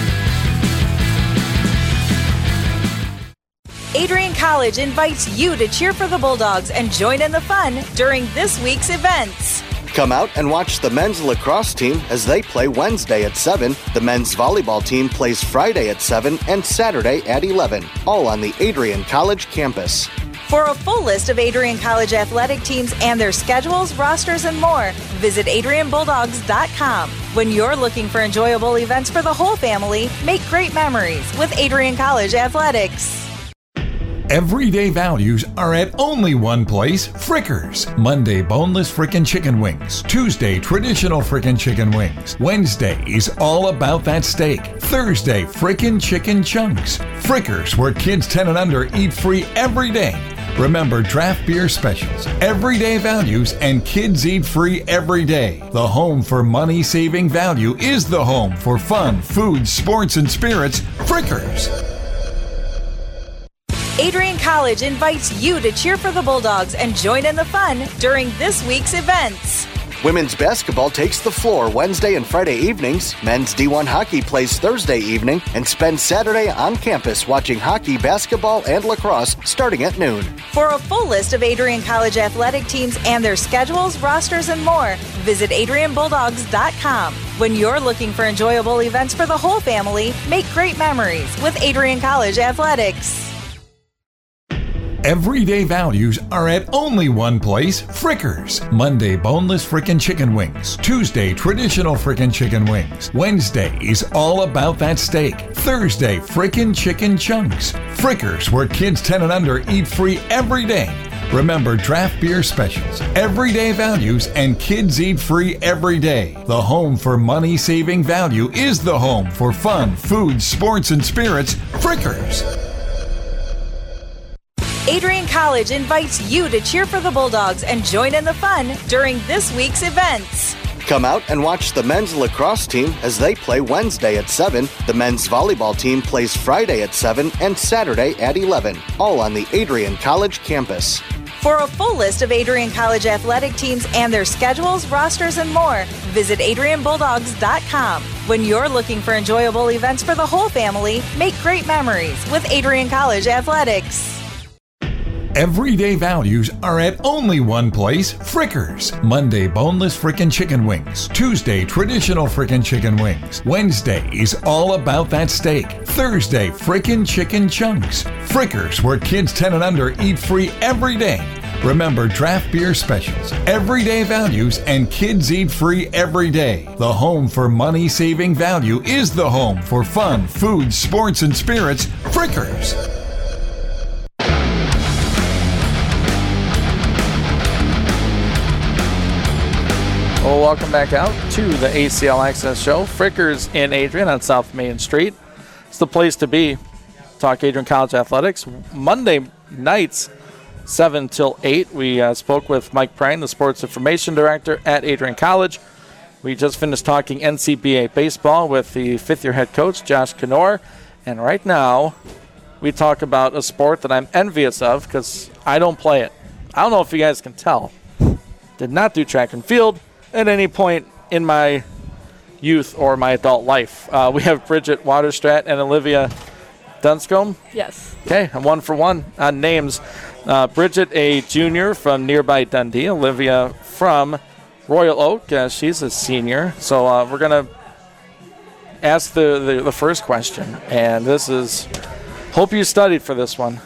Adrian College invites you to cheer for the Bulldogs and join in the fun during this week's events. Come out and watch the men's lacrosse team as they play Wednesday at 7. The men's volleyball team plays Friday at 7 and Saturday at 11, all on the Adrian College campus. For a full list of Adrian College athletic teams and their schedules, rosters, and more, visit AdrianBulldogs.com. When you're looking for enjoyable events for the whole family, make great memories with Adrian College Athletics. Everyday values are at only one place, Frickers. Monday, boneless frickin' chicken wings. Tuesday, traditional frickin' chicken wings. Wednesday is all about that steak. Thursday, frickin' chicken chunks. Frickers, where kids 10 and under eat free every day. Remember draft beer specials, everyday values, and kids eat free every day. The home for money-saving value is the home for fun, food, sports, and spirits, Frickers. Adrian College invites you to cheer for the Bulldogs and join in the fun during this week's events. Women's basketball takes the floor Wednesday and Friday evenings. Men's D1 hockey plays Thursday evening and spends Saturday on campus watching hockey, basketball, and lacrosse starting at noon. For a full list of Adrian College athletic teams and their schedules, rosters, and more, visit AdrianBulldogs.com. When you're looking for enjoyable events for the whole family, make great memories with Adrian College Athletics. Everyday values are at only one place, Frickers. Monday, boneless frickin' chicken wings. Tuesday, traditional frickin' chicken wings. Wednesday is all about that steak. Thursday, frickin' chicken chunks. Frickers, where kids 10 and under eat free every day. Remember draft beer specials, everyday values, and kids eat free every day. The home for money-saving value is the home for fun, food, sports, and spirits, Frickers. Adrian College invites you to cheer for the Bulldogs and join in the fun during this week's events. Come out and watch the men's lacrosse team as they play Wednesday at 7. The men's volleyball team plays Friday at 7 and Saturday at 11, all on the Adrian College campus. For a full list of Adrian College athletic teams and their schedules, rosters, and more, visit AdrianBulldogs.com. When you're looking for enjoyable events for the whole family, make great memories with Adrian College Athletics. Everyday values are at only one place, Frickers. Monday, boneless frickin' chicken wings. Tuesday, traditional frickin' chicken wings. Wednesday is all about that steak. Thursday, frickin' chicken chunks. Frickers, where kids 10 and under eat free every day. Remember draft beer specials, everyday values, and kids eat free every day. The home for money-saving value is the home for fun, food, sports, and spirits, Frickers. Well, welcome back out to the ACL Access Show. Frickers in Adrian on South Main Street. It's the place to be. Talk Adrian College Athletics. Monday nights, 7 till 8. We spoke with Mike Prine, the Sports Information Director at Adrian College. We just finished talking NCBA baseball with the fifth-year head coach, Josh Knorr. And right now, we talk about a sport that I'm envious of because I don't play it. I don't know if you guys can tell. Did not do track and field at any point in my youth or my adult life. We have Bridget Waterstrat and Olivia Dunscombe. Yes. Okay, I'm 1 for 1 on names. Bridget, a junior from nearby Dundee. Olivia from Royal Oak. She's a senior. So we're going to ask the first question. And this is, hope you studied for this one.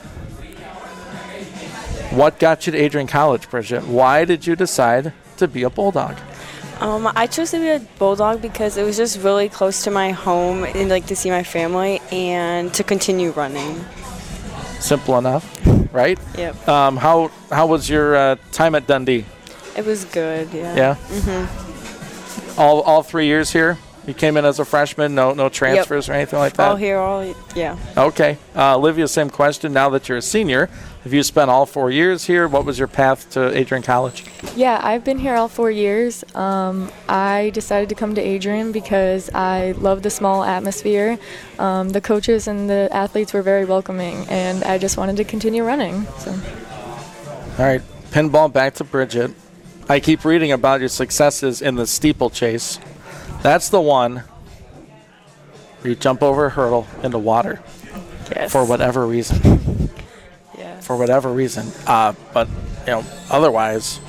What got you to Adrian College, Bridget? Why did you decide to be a Bulldog? I chose to be a Bulldog because it was just really close to my home and like to see my family and to continue running. Simple enough, right? Yep. How was your time at Dundee? It was good, yeah. Yeah? Mm-hmm. All 3 years here? You came in as a freshman, no transfers or anything like that? All here, yeah. Okay. Olivia, same question. Now that you're a senior, have you spent all 4 years here? What was your path to Adrian College? Yeah, I've been here all 4 years. I decided to come to Adrian because I love the small atmosphere. The coaches and the athletes were very welcoming, and I just wanted to continue running. So. All right, pinball back to Bridget. I keep reading about your successes in the steeplechase. That's the one where you jump over a hurdle into water. Yes. For whatever reason. Yes. For whatever reason. But, otherwise,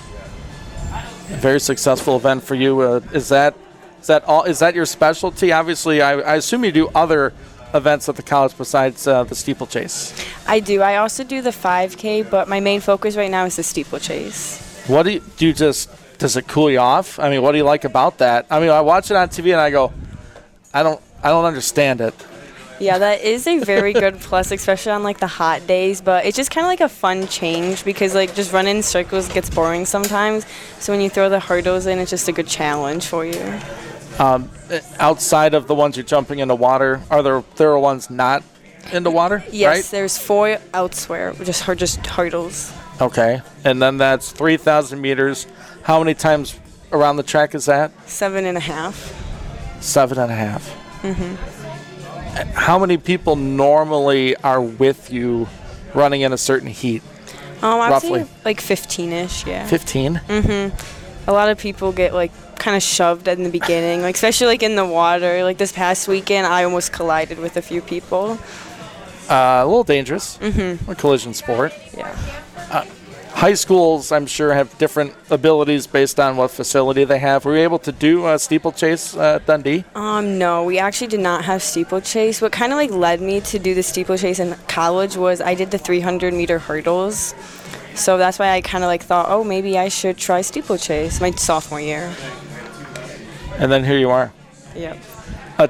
a very successful event for you. Is that your specialty? Obviously, I assume you do other events at the college besides the steeplechase. I do. I also do the 5K, but my main focus right now is the steeplechase. What do you does it cool you off? I mean, what do you like about that? I mean, I watch it on TV and I go, I don't understand it. Yeah, that is a very good plus, especially on like the hot days, but it's just kind of like a fun change because like just running in circles gets boring sometimes. So when you throw the hurdles in, it's just a good challenge for you. Outside of the ones you're jumping into water, are there ones not into water? Yes, right? There's 4 elsewhere, just hurdles. Okay, and then that's 3,000 meters. How many times around the track is that? 7.5. 7.5. Mm-hmm. How many people normally are with you running in a certain heat? Roughly? Like 15-ish, yeah. 15? Mm-hmm. A lot of people get like kind of shoved in the beginning, like especially like in the water. Like this past weekend, I almost collided with a few people. A little dangerous. Mm-hmm. A collision sport. Yeah. High schools, I'm sure, have different abilities based on what facility they have. Were you able to do a steeplechase at Dundee? No, we actually did not have steeplechase. What kind of like led me to do the steeplechase in college was I did the 300-meter hurdles. So that's why I kind of like thought, oh, maybe I should try steeplechase my sophomore year. And then here you are. Yep. A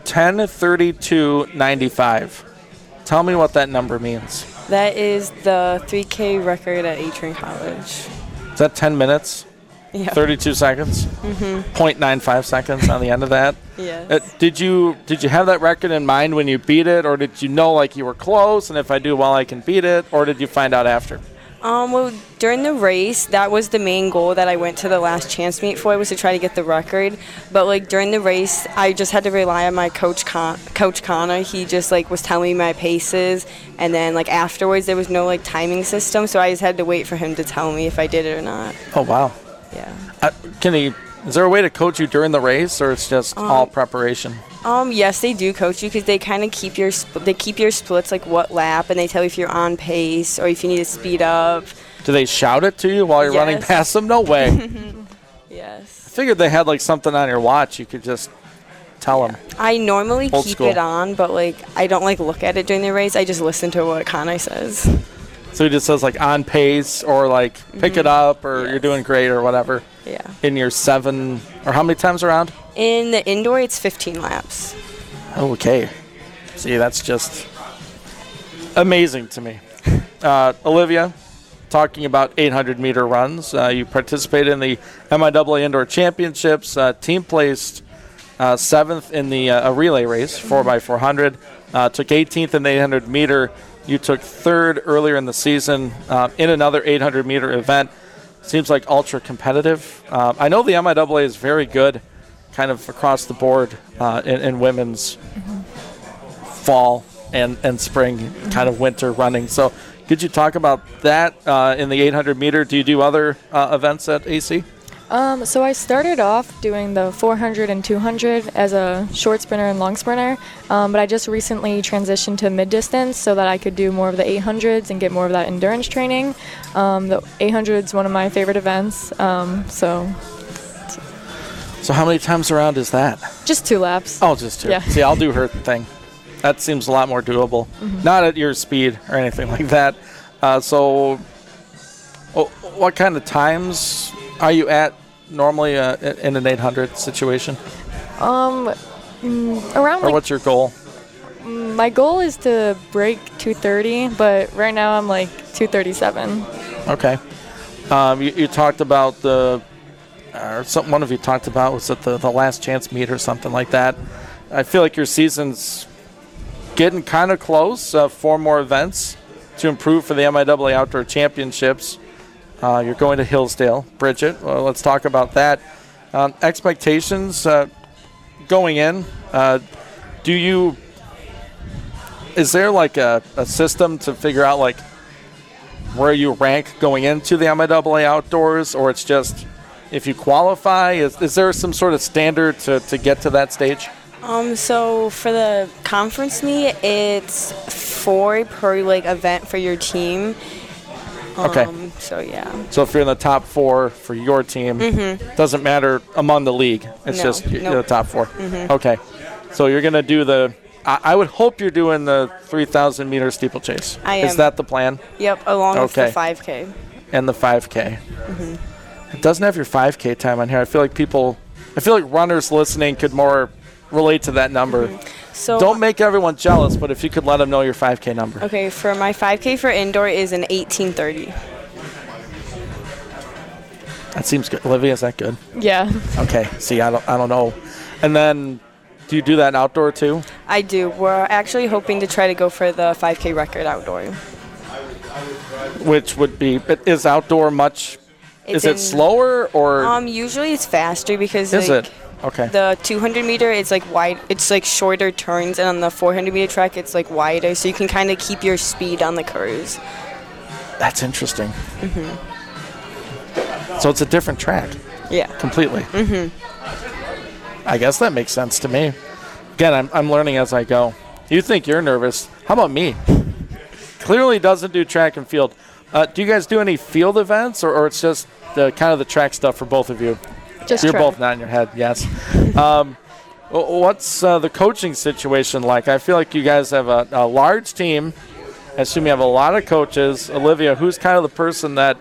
10:32.95. Tell me what that number means. That is the 3K record at Adrian College. Is that 10 minutes? Yeah. 32 seconds? 0.95 seconds on the end of that? Yes. Did you have that record in mind when you beat it, or did you know like you were close and if I do well I can beat it, or did you find out after? Well, during the race, that was the main goal that I went to the last chance meet for, was to try to get the record. But like during the race, I just had to rely on my coach Connor. He just like was telling me my paces, and then like afterwards there was no like timing system, so I just had to wait for him to tell me if I did it or not. Oh wow. Yeah. Is there a way to coach you during the race, or it's just all preparation? Yes, they do coach you because they kind of keep your splits like what lap, and they tell you if you're on pace or if you need to speed up. Do they shout it to you while you're running past them? No way. Yes. I figured they had like something on your watch you could just tell them. I normally Old keep school. it on, but like I don't like look at it during the race. I just listen to what Connor says. So he just says like on pace or like pick it up or you're doing great or whatever. Yeah. In your 7 or how many times around? In the indoor, it's 15 laps. Okay. See, that's just amazing to me. Olivia, talking about 800-meter runs. You participated in the MIAA Indoor Championships. Team placed 7th in the relay race, 4x400. Took 18th in the 800-meter. You took 3rd earlier in the season in another 800-meter event. Seems like ultra competitive. I know the MIAA is very good kind of across the board in women's fall and spring kind of winter running. So could you talk about that in the 800-meter? Do you do other events at AC? So I started off doing the 400 and 200 as a short sprinter and long sprinter, but I just recently transitioned to mid-distance so that I could do more of the 800s and get more of that endurance training. The 800 is one of my favorite events, So how many times around is that? Just 2 laps. Oh, just 2. Yeah. See, I'll do her thing. That seems a lot more doable. Not at your speed or anything like that. So what kind of times are you at normally in an 800 situation? Around or what's your goal? My My goal is to break 230, but right now I'm like 237. Okay. You talked about one of you talked about, was it the last chance meet or something like that? I feel like your season's getting kind of close. 4 more events to improve for the MIAA Outdoor Championships. You're going to Hillsdale. Bridget, well, let's talk about that. Expectations going in. Is there like a system to figure out like where you rank going into the MIAA Outdoors, or it's just if you qualify? Is there some sort of standard to get to that stage? So for the conference meet, it's 4 per like event for your team. Okay. So yeah. So if you're in the top 4 for your team, doesn't matter among the league. It's just you're the top 4. Okay. So you're going to do I would hope you're doing the 3,000 meter steeplechase. I am. Is that the plan? Yep, along with the 5K. And the 5K. It doesn't have your 5K time on here. I feel like runners listening could more relate to that number. So don't make everyone jealous, but if you could let them know your 5K number. Okay, for my 5K for indoor is an 18:30. That seems good. Olivia, is that good? Yeah. Okay. See, I don't know. And then, do you do that outdoor too? I do. We're actually hoping to try to go for the 5K record outdoor. Which would be, is outdoor much? Is it slower or? Usually it's faster because. Is it? Okay. The 200 meter, it's like wide. It's like shorter turns, and on the 400 meter track, it's like wider, so you can kind of keep your speed on the curves. That's interesting. So it's a different track. Yeah. Completely. I guess that makes sense to me. Again, I'm learning as I go. You think you're nervous? How about me? Clearly doesn't do track and field. Do you guys do any field events, or it's just kind of the track stuff for both of you? Just You're track. both nodding your head, yes. What's the coaching situation like? I feel like you guys have a large team. I assume you have a lot of coaches. Olivia, who's kind of the person that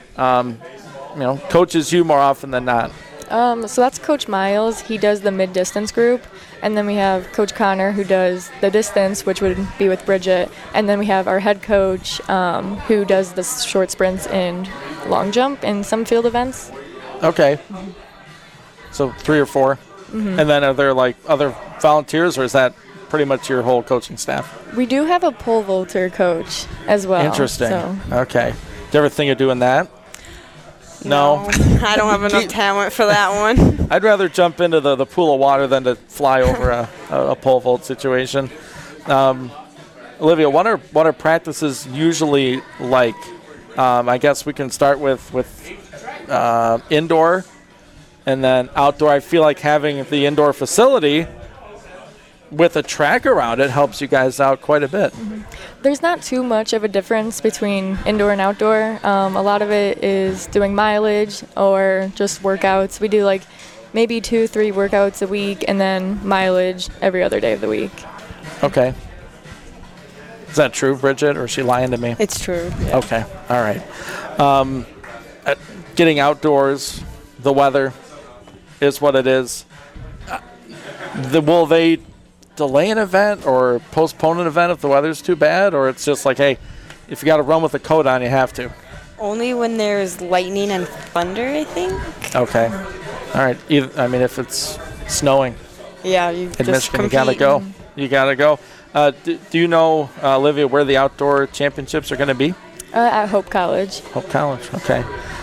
coaches you more often than not? So that's Coach Miles. He does the mid-distance group. And then we have Coach Connor, who does the distance, which would be with Bridget. And then we have our head coach, who does the short sprints and long jump in some field events. Okay. So 3 or 4. And then are there like other volunteers, or is that pretty much your whole coaching staff? We do have a pole vaulter coach as well. Interesting. So. Okay. Did you ever think of doing that? No. I don't have enough talent for that one. I'd rather jump into the pool of water than to fly over a pole vault situation. Olivia, what are practices usually like? I guess we can start with indoor and then outdoor. I feel like having the indoor facility with a track around it helps you guys out quite a bit. There's not too much of a difference between indoor and outdoor. A lot of it is doing mileage or just workouts. We do like maybe 2-3 workouts a week and then mileage every other day of the week. Okay. Is that true, Bridget, or is she lying to me? It's true. Yeah. Okay. All right. Getting outdoors, the weather is what it is. Will they delay an event or postpone an event if the weather's too bad, or it's just like, hey, if you got to run with a coat on, you have to? Only when there's lightning and thunder, I think. Okay. All right. If it's snowing Yeah, you in just Michigan, compete. you got to go. You got to go. Do you know, Olivia, where the outdoor championships are going to be? At Hope College. Hope College. Okay.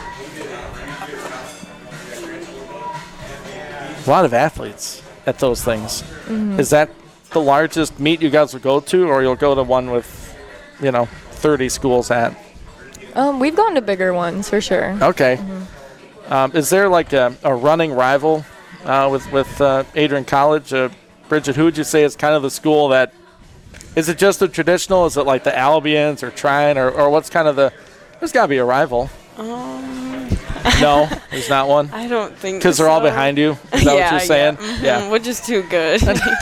A lot of athletes at those things. Is that the largest meet you guys will go to, or you'll go to one with, 30 schools at? We've gone to bigger ones for sure. Okay. Is there like a running rival with Adrian College? Bridget, who would you say is kind of the school that, is it just the traditional? Is it like the Albions or Trine, or what's kind of there's got to be a rival. No, there's not one? I don't think Because they're all behind you? Is that what you're saying? Yeah. We're just too good.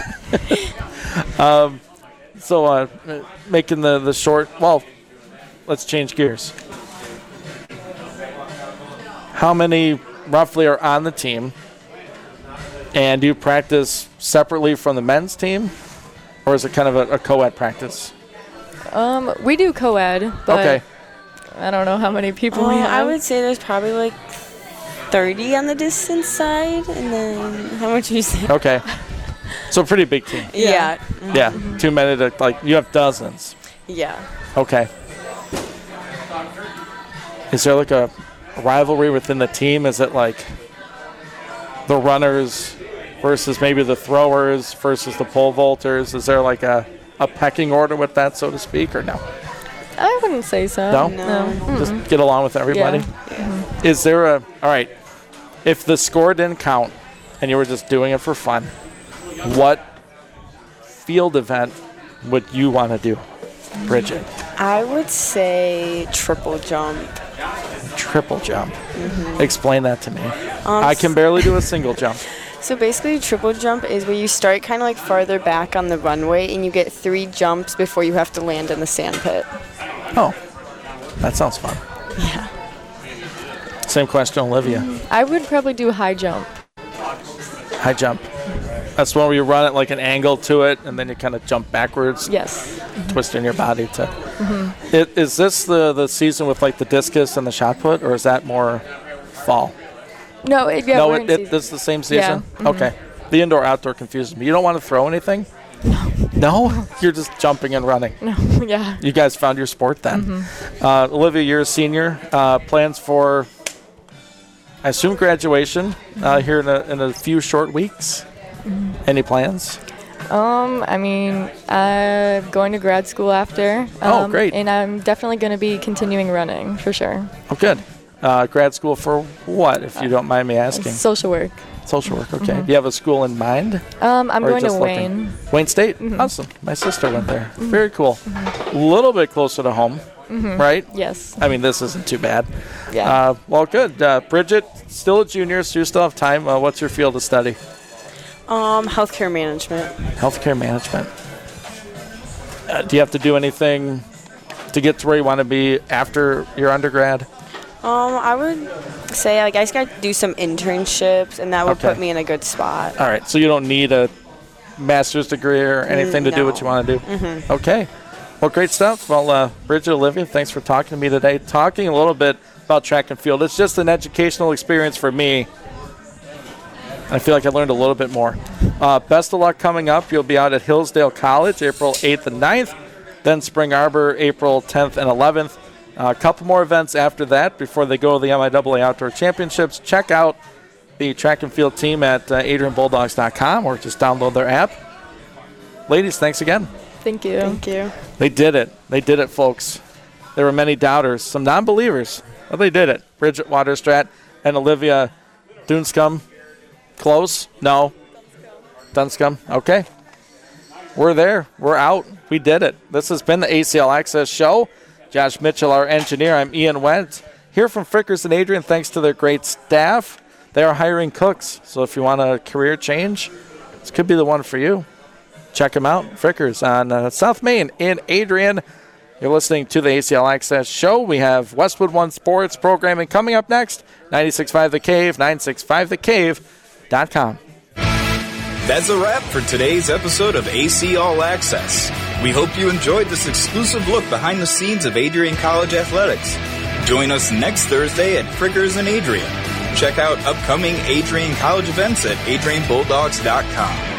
So making the short, let's change gears. How many roughly are on the team? And do you practice separately from the men's team? Or is it kind of a co-ed practice? We do co-ed, but okay. I don't know how many people we have. I would say there's probably like 30 on the distance side, and then how much you say? Okay. So a pretty big team. Yeah. Yeah. Too many to, like, you have dozens. Yeah. Okay. Is there like a rivalry within the team? Is it like the runners versus maybe the throwers versus the pole vaulters? Is there like a pecking order with that, so to speak, or no? I wouldn't say so. No? Just get along with everybody? Yeah. Is there all right, if the score didn't count and you were just doing it for fun, what field event would you want to do, Bridget? I would say triple jump. Triple jump. Explain that to me. I can barely do a single jump. So basically, triple jump is where you start kind of like farther back on the runway, and you get 3 jumps before you have to land in the sand pit. Oh, that sounds fun. Yeah. Same question, Olivia. I would probably do high jump. High jump. That's one where you run at like an angle to it, and then you kind of jump backwards. Yes. Twisting your body to. Is this the season with like the discus and the shot put, or is that more fall? No, this is the same season? Yeah. Okay. The indoor-outdoor confuses me. You don't want to throw anything? No? You're just jumping and running. No, yeah. You guys found your sport then. Olivia, you're a senior. Plans for, I assume, graduation here in a few short weeks. Any plans? I mean, I'm going to grad school after. Oh, great. And I'm definitely going to be continuing running, for sure. Oh, good. Grad school for what, if you don't mind me asking? Social work. Social work, okay. Do you have a school in mind? I'm going to Wayne. Wayne State? Awesome. My sister went there. Very cool. A little bit closer to home, right? Yes. I mean, this isn't too bad. Yeah. Well, good. Bridget, still a junior, so you still have time. What's your field of study? Healthcare management. Healthcare management. Do you have to do anything to get to where you want to be after your undergrad? I would say I just got to do some internships, and that would put me in a good spot. All right, so you don't need a master's degree or anything to do what you want to do? Okay. Well, great stuff. Well, Bridget, Olivia, thanks for talking to me today. Talking a little bit about track and field. It's just an educational experience for me. I feel like I learned a little bit more. Best of luck coming up. You'll be out at Hillsdale College April 8th and 9th, then Spring Arbor April 10th and 11th. A couple more events after that before they go to the MIAA Outdoor Championships. Check out the track and field team at AdrianBulldogs.com or just download their app. Ladies, thanks again. Thank you. Thank you. They did it. They did it, folks. There were many doubters, some non-believers, but they did it. Bridget Waterstrat and Olivia Dunscombe. Close? No. Dunscombe? Okay. We're there. We're out. We did it. This has been the ACL Access Show. Josh Mitchell, our engineer. I'm Ian Wendt. Here from Frickers and Adrian, thanks to their great staff. They are hiring cooks, so if you want a career change, this could be the one for you. Check them out. Frickers on South Main in Adrian. You're listening to the ACL Access Show. We have Westwood One Sports programming coming up next. 96.5 The Cave, 965thecave.com. That's a wrap for today's episode of AC All Access. We hope you enjoyed this exclusive look behind the scenes of Adrian College Athletics. Join us next Thursday at Frickers and Adrian. Check out upcoming Adrian College events at AdrianBulldogs.com.